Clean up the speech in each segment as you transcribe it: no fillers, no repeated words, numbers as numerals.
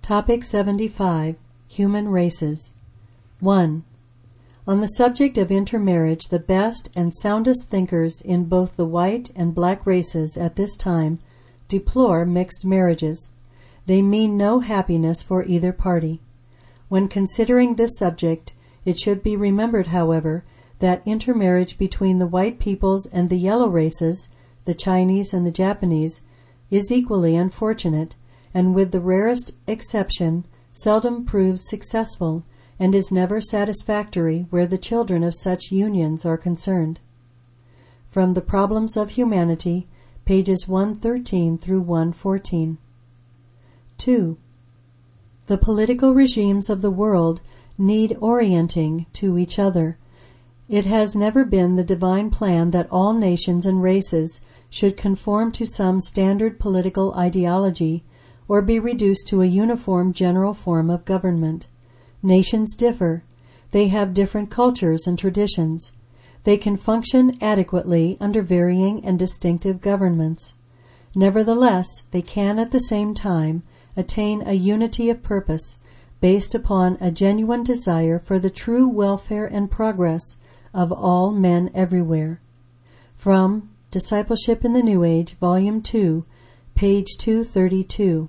Topic 75. Human Races. 1. On the subject of intermarriage, the best and soundest thinkers in both the white and black races at this time deplore mixed marriages. They mean no happiness for either party. When considering this subject, it should be remembered, however, that intermarriage between the white peoples and the yellow races, the Chinese and the Japanese, is equally unfortunate, and with the rarest exception seldom proves successful, and is never satisfactory where the children of such unions are concerned. From The Problems of Humanity, pages 113 through 114. 2. The political regimes of the world need orienting to each other. It has never been the divine plan that all nations and races should conform to some standard political ideology or be reduced to a uniform general form of government. Nations differ. They have different cultures and traditions. They can function adequately under varying and distinctive governments. Nevertheless, they can at the same time attain a unity of purpose based upon a genuine desire for the true welfare and progress of all men everywhere. From Discipleship in the New Age, Volume 2, page 232.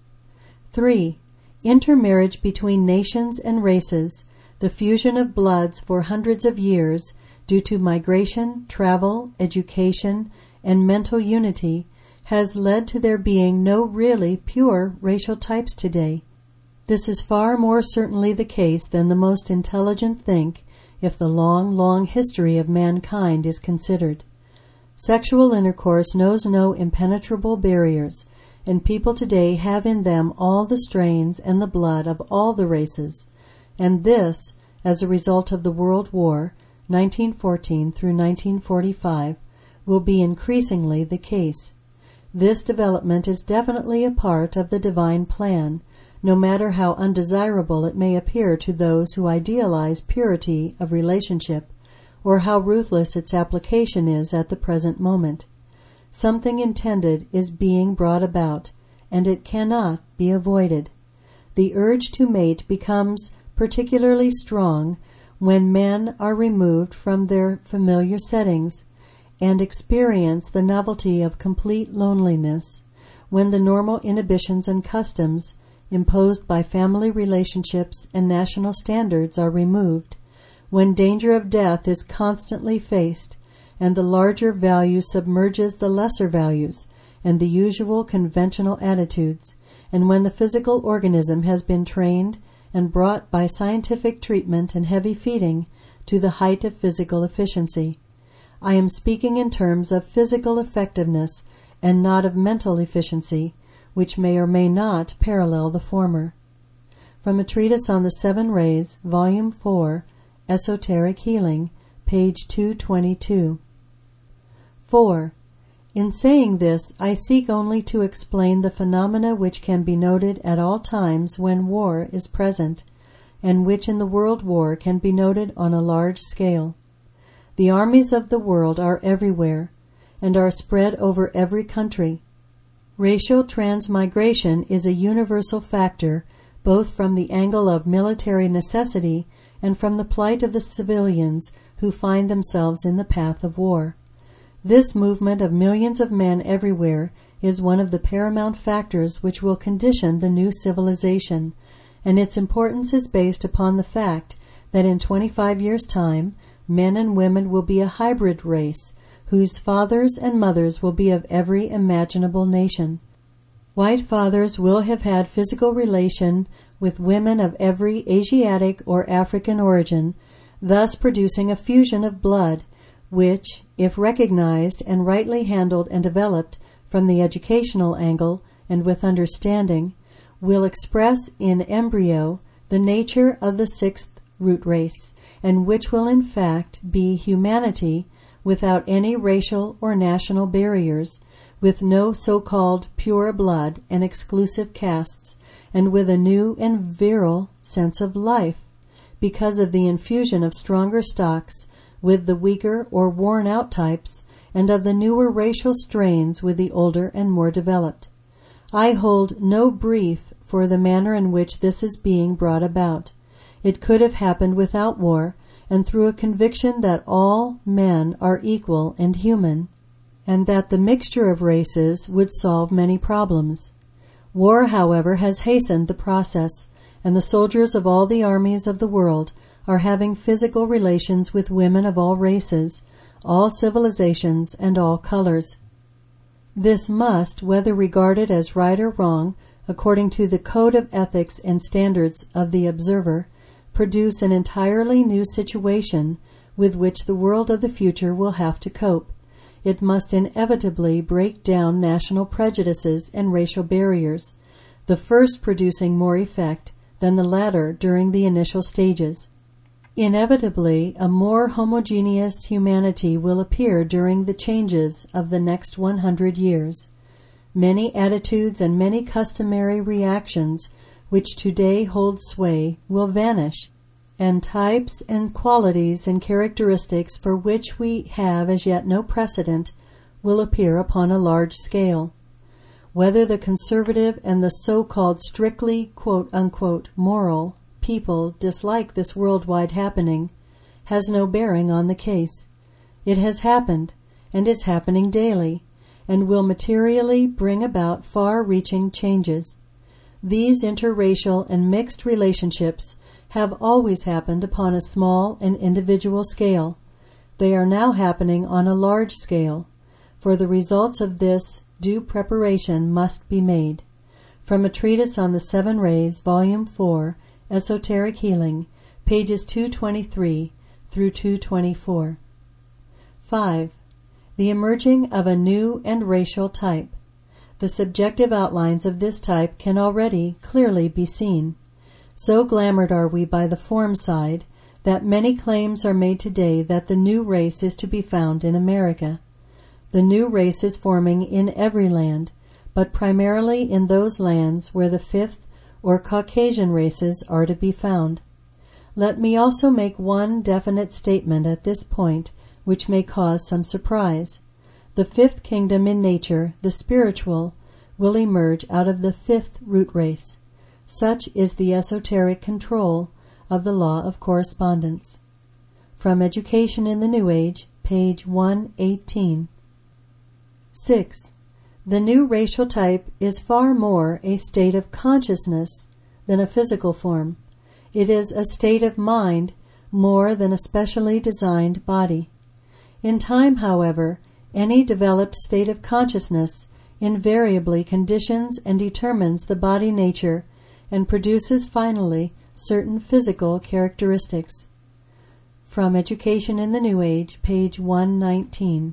3. Intermarriage between nations and races, the fusion of bloods for hundreds of years due to migration, travel, education, and mental unity, has led to there being no really pure racial types today. This is far more certainly the case than the most intelligent think if the long history of mankind is considered. Sexual intercourse knows no impenetrable barriers, and people today have in them all the strains and the blood of all the races, and this, as a result of the World War, 1914 through 1945, will be increasingly the case. This development is definitely a part of the divine plan, no matter how undesirable it may appear to those who idealize purity of relationship, or how ruthless its application is at the present moment. Something intended is being brought about, and it cannot be avoided. The urge to mate becomes particularly strong when men are removed from their familiar settings and experience the novelty of complete loneliness, when the normal inhibitions and customs imposed by family relationships and national standards are removed, when danger of death is constantly faced, and the larger value submerges the lesser values and the usual conventional attitudes, and when the physical organism has been trained and brought by scientific treatment and heavy feeding to the height of physical efficiency. I am speaking in terms of physical effectiveness and not of mental efficiency, which may or may not parallel the former. From a treatise on the Seven Rays, Volume 4, Esoteric Healing, page 222. 4. In saying this, I seek only to explain the phenomena which can be noted at all times when war is present, and which in the World War can be noted on a large scale. The armies of the world are everywhere, and are spread over every country. Racial transmigration is a universal factor, both from the angle of military necessity and from the plight of the civilians who find themselves in the path of war. This movement of millions of men everywhere is one of the paramount factors which will condition the new civilization, and its importance is based upon the fact that in 25 years' time, men and women will be a hybrid race, whose fathers and mothers will be of every imaginable nation. White fathers will have had physical relation with women of every Asiatic or African origin, thus producing a fusion of blood, which, if recognized and rightly handled and developed from the educational angle and with understanding, will express in embryo the nature of the sixth root race, and which will in fact be humanity without any racial or national barriers, with no so-called pure blood and exclusive castes, and with a new and virile sense of life, because of the infusion of stronger stocks with the weaker or worn-out types, and of the newer racial strains with the older and more developed. I hold no brief for the manner in which this is being brought about. It could have happened without war, and through a conviction that all men are equal and human, and that the mixture of races would solve many problems. War, however, has hastened the process, and the soldiers of all the armies of the world are having physical relations with women of all races, all civilizations, and all colors. This must, whether regarded as right or wrong, according to the code of ethics and standards of the observer, produce an entirely new situation with which the world of the future will have to cope. It must inevitably break down national prejudices and racial barriers, the first producing more effect than the latter during the initial stages. Inevitably, a more homogeneous humanity will appear during the changes of the next 100 years. Many attitudes and many customary reactions which today hold sway will vanish, and types and qualities and characteristics for which we have as yet no precedent will appear upon a large scale. Whether the conservative and the so-called strictly quote-unquote moral people dislike this worldwide happening has no bearing on the case. It has happened, and is happening daily, and will materially bring about far-reaching changes. These interracial and mixed relationships have always happened upon a small and individual scale. They are now happening on a large scale. For the results of this, due preparation must be made. From a treatise on the Seven Rays, Volume 4, Esoteric Healing, pages 223 through 224. 5. The emerging of a new and racial type. The subjective outlines of this type can already clearly be seen. So glamored are we by the form side that many claims are made today that the new race is to be found in America. The new race is forming in every land, but primarily in those lands where the fifth or Caucasian races are to be found. Let me also make one definite statement at this point which may cause some surprise. The fifth kingdom in nature, the spiritual, will emerge out of the fifth root race. Such is the esoteric control of the law of correspondence. From Education in the New Age, page 118. 6. The new racial type is far more a state of consciousness than a physical form. It is a state of mind more than a specially designed body. In time, however, any developed state of consciousness invariably conditions and determines the body nature and produces finally certain physical characteristics. From Education in the New Age, page 119.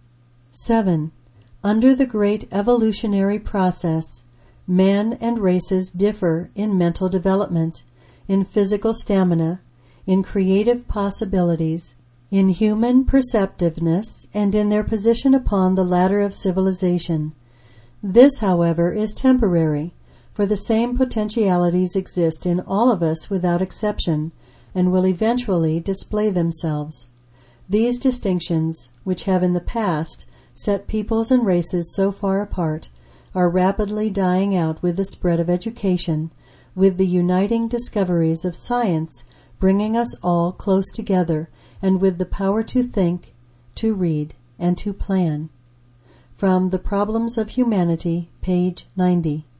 7. Under the great evolutionary process, men and races differ in mental development, in physical stamina, in creative possibilities, in human perceptiveness, and in their position upon the ladder of civilization. This, however, is temporary, for the same potentialities exist in all of us without exception, and will eventually display themselves. These distinctions, which have in the past set peoples and races so far apart, are rapidly dying out with the spread of education, with the uniting discoveries of science bringing us all close together, and with the power to think, to read, and to plan. From The Problems of Humanity, page 90.